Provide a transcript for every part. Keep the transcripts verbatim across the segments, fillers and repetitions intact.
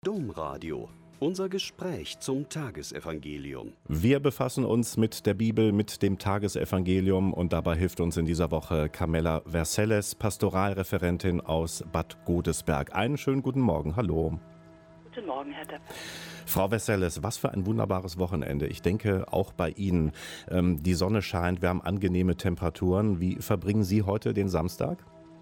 Domradio. Unser Gespräch zum Tagesevangelium. Wir befassen uns mit der Bibel, mit dem Tagesevangelium und dabei hilft uns in dieser Woche Carmela Vercelles, Pastoralreferentin aus Bad Godesberg. Einen schönen guten Morgen, hallo. Guten Morgen, Herr Depp. Frau Vercelles, was für ein wunderbares Wochenende. Ich denke auch bei Ihnen. Ähm, die Sonne scheint, wir haben angenehme Temperaturen. Wie verbringen Sie heute den Samstag?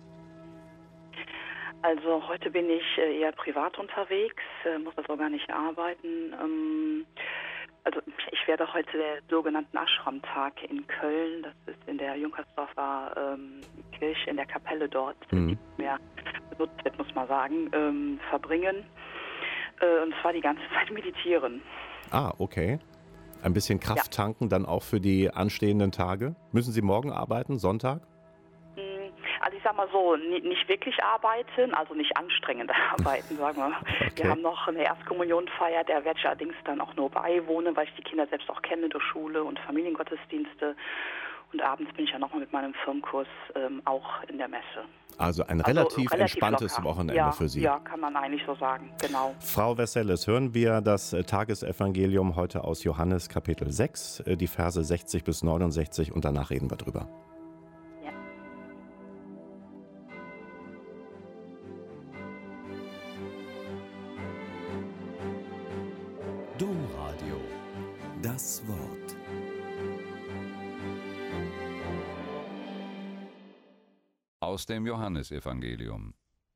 Also heute bin ich eher privat unterwegs, muss also gar nicht arbeiten. Also ich werde heute den sogenannten Ashram-Tag in Köln, das ist in der Junkersdorfer ähm, Kirche, in der Kapelle dort, mhm. die nicht mehr benutzt wird, muss man sagen, ähm, verbringen. Äh, und zwar die ganze Zeit meditieren. Ah, okay. Ein bisschen Kraft ja. tanken dann auch für die anstehenden Tage. Müssen Sie morgen arbeiten, Sonntag? Also ich sag mal so, nicht wirklich arbeiten, also nicht anstrengend arbeiten, sagen wir. Okay. Wir haben noch eine Erstkommunionfeier, der werde ich allerdings dann auch nur beiwohnen, weil ich die Kinder selbst auch kenne durch Schule und Familiengottesdienste. Und abends bin ich ja nochmal mit meinem Firmenkurs ähm, auch in der Messe. Also ein relativ, also relativ entspanntes locker. Wochenende ja, für Sie. Ja, kann man eigentlich so sagen, genau. Frau Vercelles, hören wir das Tagesevangelium heute aus Johannes Kapitel sechs, die Verse sechzig bis neunundsechzig und danach reden wir drüber. Domradio. Das Wort. Aus dem Johannesevangelium.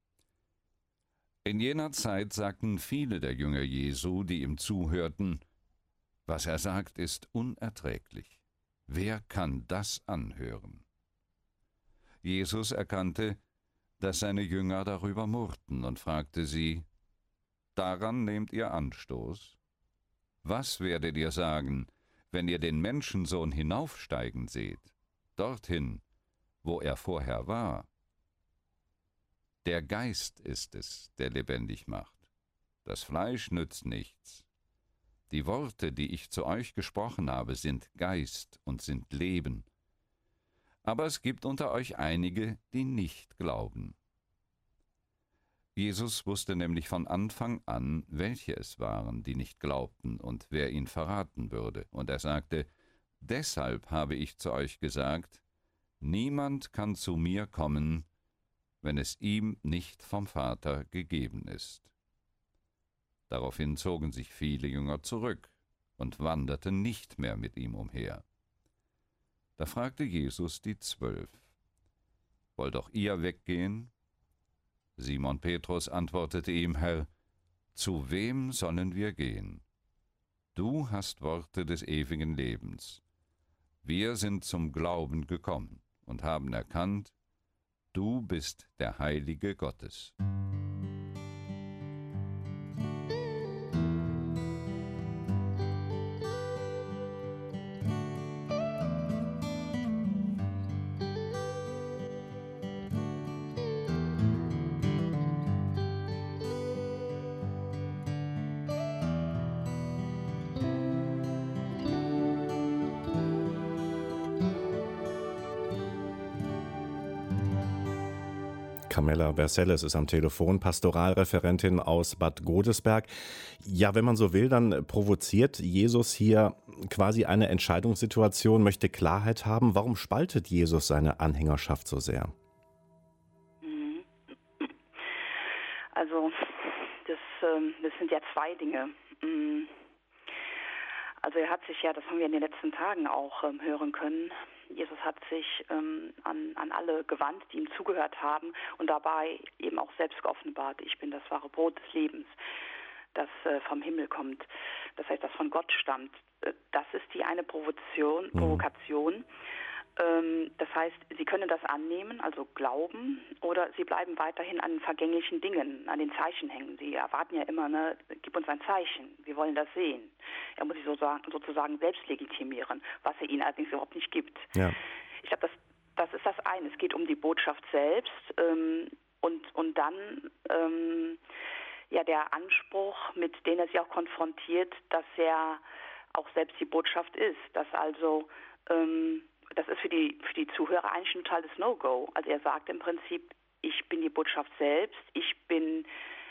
In jener Zeit sagten viele der Jünger Jesu, die ihm zuhörten: Was er sagt, ist unerträglich. Wer kann das anhören? Jesus erkannte, dass seine Jünger darüber murrten und fragte sie: Daran nehmt ihr Anstoß? Was werdet ihr sagen, wenn ihr den Menschensohn hinaufsteigen seht, dorthin, wo er vorher war? Der Geist ist es, der lebendig macht. Das Fleisch nützt nichts. Die Worte, die ich zu euch gesprochen habe, sind Geist und sind Leben. Aber es gibt unter euch einige, die nicht glauben. Jesus wusste nämlich von Anfang an, welche es waren, die nicht glaubten und wer ihn verraten würde. Und er sagte: Deshalb habe ich zu euch gesagt, niemand kann zu mir kommen, wenn es ihm nicht vom Vater gegeben ist. Daraufhin zogen sich viele Jünger zurück und wanderten nicht mehr mit ihm umher. Da fragte Jesus die Zwölf: Wollt auch ihr weggehen? Simon Petrus antwortete ihm: Herr, zu wem sollen wir gehen? Du hast Worte des ewigen Lebens. Wir sind zum Glauben gekommen und haben erkannt, du bist der Heilige Gottes. Carmela Vercelles ist am Telefon, Pastoralreferentin aus Bad Godesberg. Ja, wenn man so will, dann provoziert Jesus hier quasi eine Entscheidungssituation, möchte Klarheit haben. Warum spaltet Jesus seine Anhängerschaft so sehr? Also, das, das sind ja zwei Dinge. Also er hat sich ja, das haben wir in den letzten Tagen auch ähm, hören können, Jesus hat sich ähm, an, an alle gewandt, die ihm zugehört haben und dabei eben auch selbst geoffenbart: Ich bin das wahre Brot des Lebens, das äh, vom Himmel kommt, das heißt, das von Gott stammt. Äh, das ist die eine Provokation, mhm. Provokation. Ähm, das heißt, sie können das annehmen, also glauben, oder sie bleiben weiterhin an vergänglichen Dingen, an den Zeichen hängen. Sie erwarten ja immer, ne, gib uns ein Zeichen, wir wollen das sehen. Er muss sich so sagen, sozusagen selbst legitimieren, was er ihnen allerdings überhaupt nicht gibt. Ja. Ich glaube, das, das ist das eine. Es geht um die Botschaft selbst ähm, und, und dann ähm, ja der Anspruch, mit dem er sie auch konfrontiert, dass er auch selbst die Botschaft ist, dass also ähm, das ist für die, für die Zuhörer eigentlich ein totales No-Go. Also er sagt im Prinzip, ich bin die Botschaft selbst, ich bin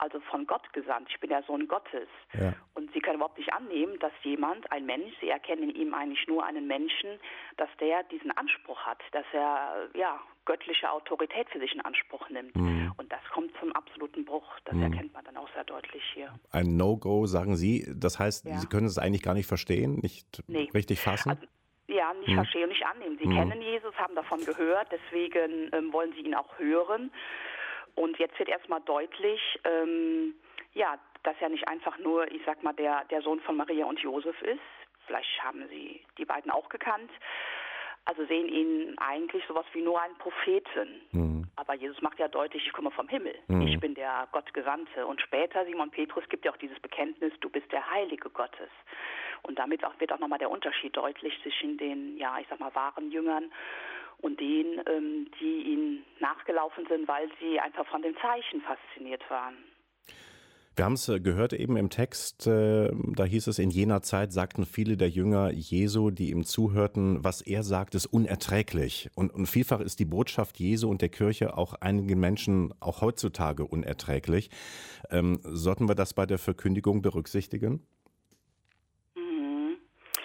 also von Gott gesandt. Ich bin der Sohn Gottes. Ja. Und sie können überhaupt nicht annehmen, dass jemand, ein Mensch, sie erkennen in ihm eigentlich nur einen Menschen, dass der diesen Anspruch hat, dass er ja göttliche Autorität für sich in Anspruch nimmt. Mhm. Und das kommt zum absoluten Bruch. Das mhm. erkennt man dann auch sehr deutlich hier. Ein No-Go, sagen Sie. Das heißt, ja. Sie können es eigentlich gar nicht verstehen, nicht nee. richtig fassen? Also, ja, nicht hm. verstehen und nicht annehmen. Sie hm. kennen Jesus, haben davon gehört, deswegen ähm, wollen sie ihn auch hören. Und jetzt wird erstmal deutlich, ähm, ja, dass er nicht einfach nur, ich sag mal, der, der Sohn von Maria und Josef ist. Vielleicht haben sie die beiden auch gekannt. Also sehen ihn eigentlich sowas wie nur einen Propheten. Mhm. Aber Jesus macht ja deutlich, ich komme vom Himmel. Mhm. Ich bin der Gottgesandte. Und später, Simon Petrus gibt ja auch dieses Bekenntnis, du bist der Heilige Gottes. Und damit auch, wird auch nochmal der Unterschied deutlich zwischen den, ja, ich sag mal, wahren Jüngern und denen, ähm, die ihnen nachgelaufen sind, weil sie einfach von den Zeichen fasziniert waren. Wir haben es gehört eben im Text, äh, da hieß es, in jener Zeit sagten viele der Jünger Jesu, die ihm zuhörten, was er sagt, ist unerträglich. Und, und vielfach ist die Botschaft Jesu und der Kirche auch einigen Menschen auch heutzutage unerträglich. Ähm, sollten wir das bei der Verkündigung berücksichtigen? Mhm.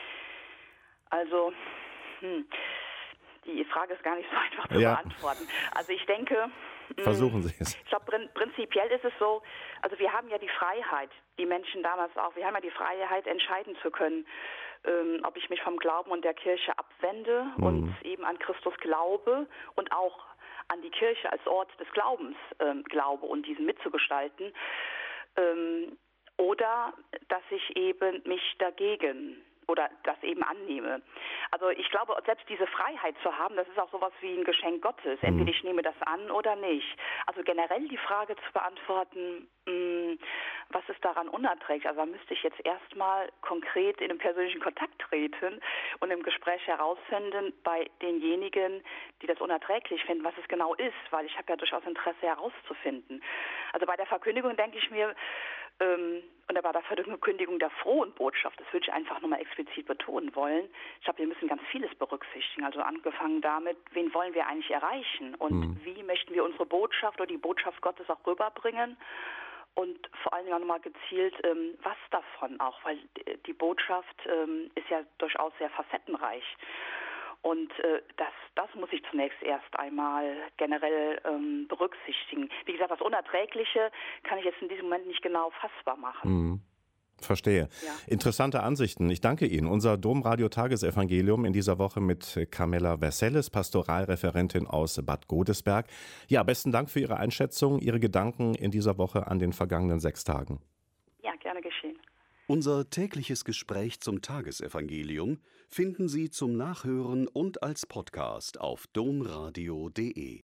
Also, hm. die Frage ist gar nicht so einfach zu ja. beantworten. Also ich denke... Versuchen Sie es. Ich glaube, prinzipiell ist es so, also wir haben ja die Freiheit, die Menschen damals auch, wir haben ja die Freiheit, entscheiden zu können, ähm, ob ich mich vom Glauben und der Kirche abwende mhm. und eben an Christus glaube und auch an die Kirche als Ort des Glaubens ähm, glaube und diesen mitzugestalten, ähm, oder dass ich eben mich dagegen oder das eben annehme. Also ich glaube, selbst diese Freiheit zu haben, das ist auch sowas wie ein Geschenk Gottes. Entweder ich nehme das an oder nicht. Also generell die Frage zu beantworten, mh, was ist daran unerträglich? Also da müsste ich jetzt erstmal konkret in einen persönlichen Kontakt treten und im Gespräch herausfinden bei denjenigen, die das unerträglich finden, was es genau ist, weil ich habe ja durchaus Interesse herauszufinden. Also bei der Verkündigung denke ich mir, ähm, und bei der Verkündigung der frohen Botschaft, das würde ich einfach nochmal explizit betonen wollen. Ich glaube, wir müssen ganz vieles berücksichtigen. Also angefangen damit, wen wollen wir eigentlich erreichen und mhm. wie möchten wir unsere Botschaft oder die Botschaft Gottes auch rüberbringen und vor allen Dingen auch nochmal gezielt, ähm, was davon auch, weil die Botschaft ähm, ist ja durchaus sehr facettenreich. Und äh, das, das muss ich zunächst erst einmal generell ähm, berücksichtigen. Wie gesagt, das Unerträgliche kann ich jetzt in diesem Moment nicht genau fassbar machen. Mhm. Verstehe. Ja. Interessante Ansichten. Ich danke Ihnen. Unser Domradio-Tagesevangelium in dieser Woche mit Carmela Vercelles, Pastoralreferentin aus Bad Godesberg. Ja, besten Dank für Ihre Einschätzung, Ihre Gedanken in dieser Woche an den vergangenen sechs Tagen. Ja, gerne geschehen. Unser tägliches Gespräch zum Tagesevangelium finden Sie zum Nachhören und als Podcast auf domradio punkt de.